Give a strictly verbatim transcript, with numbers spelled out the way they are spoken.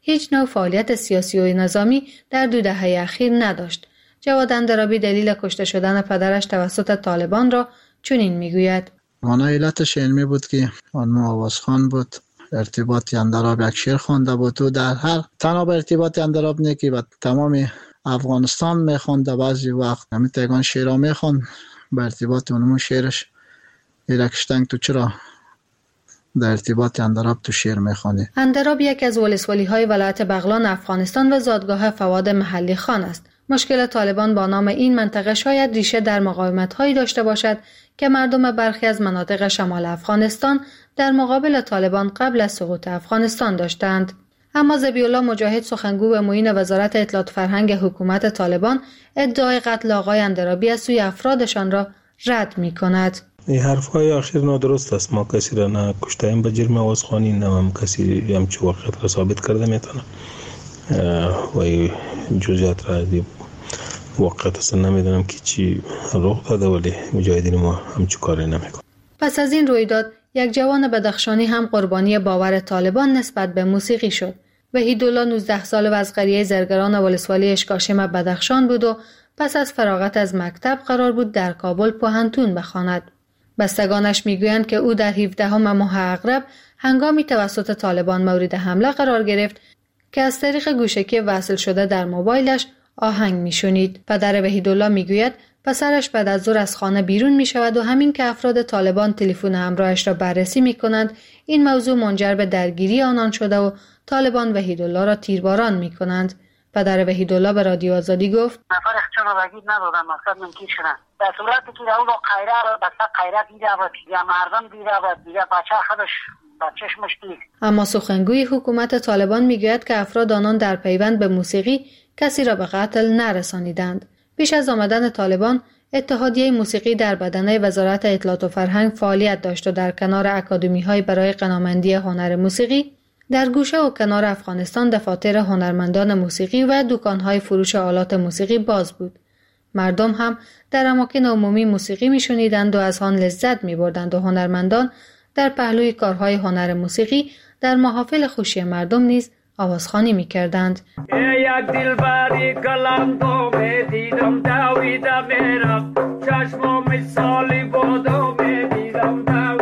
هیچ نوع فعالیت سیاسی و نظامی در دو دهه اخیر نداشت. جواد اندرابی دلیل کشته شدن پدرش توسط طالبان را چنین میگوید: آن علتش علمی بود که آن آوازخوان بود، ارتباط اندراب یک شعر خوانده بود و در هر تنها به ارتباط اندراب نه که با تمام افغانستان میخوانده، بعضی وقت همین تگان شعرها میخوان به ارتباط اونمون شعرش ایلکشتنگ تو چرا در ارتباط اندراب تو شعر میخوانی. اندراب یک از ولسوالی های ولایت بغلان افغانستان و زادگاه فواد محلی خان است. مشکل طالبان با نام این منطقه شاید ریشه در مقاومت هایی داشته باشد که مردم برخی از مناطق شمال افغانستان در مقابل طالبان قبل از سقوط افغانستان داشتند. اما ذبیح الله مجاهد، سخنگو به معین وزارت اطلاعات فرهنگ حکومت طالبان، ادعای قتل آقای اندرابی از سوی افرادشان را رد می کند. این حرفهای آخر نادرست است. ما کسی را نه کشتیم به جرم آوازخوانی، نه هم کسی همچه واقعیت را ثابت کرده میتونه و این جزئیات را دی واقعیت اصلا نمیدونم که چی رخ داده، ولی مجاهدین ما همچه کاری نمیکنه. پس از این رویداد یک جوان بدخشانی هم قربانی باور طالبان نسبت به موسیقی شد. وحیدالله نوزده ساله و از قریه زرگران ولسوالی اشکاشم بدخشان بود و پس از فراغت از مکتب قرار بود در کابل پوهنتون بخواند. بستگانش میگویند که او در هفدهم ماه اغرب هنگامی توسط طالبان مورد حمله قرار گرفت که از طریق گوشکی وصل شده در موبایلش آهنگ میشنید. پدر وحیدالله میگوید پسرش بعد از ظهر از خانه بیرون می شود و همین که افراد طالبان تلفن همراهش را بررسی می کنند، این موضوع منجر به درگیری آنان شده و طالبان وحیدالله را تیرباران می کنند. پدر وحیدالله به رادیو آزادی گفت: نفر اخچان را بگید ندادم، مقصد منکیر شدن. در صورتی که او با قیره را بسته قیره دیده بود یا مردم دیده بود دیگه بچه خودش بچهش مشتی. اما سخنگوی حکومت طالبان می گوید که افراد آنان در پیوند به موسیقی کسی را به قتل نرسانیدند. پیش از آمدن طالبان، اتحادیه موسیقی در بدنه وزارت اطلاعات و فرهنگ فعالیت داشت و در کنار اکادمی‌های برای غنامندی هنر موسیقی، در گوشه و کنار افغانستان دفاتر هنرمندان موسیقی و دکان‌های فروش آلات موسیقی باز بود. مردم هم در اماکن عمومی موسیقی می‌شنیدند و از آن لذت می‌بردند و هنرمندان در پهلوی کارهای هنر موسیقی در محافل خوشی مردم نیز آوازخوانی می‌کردند. یک دلبری کلم تو دیدم داویدم میرم چشم مثالی بودو دیدم داویدم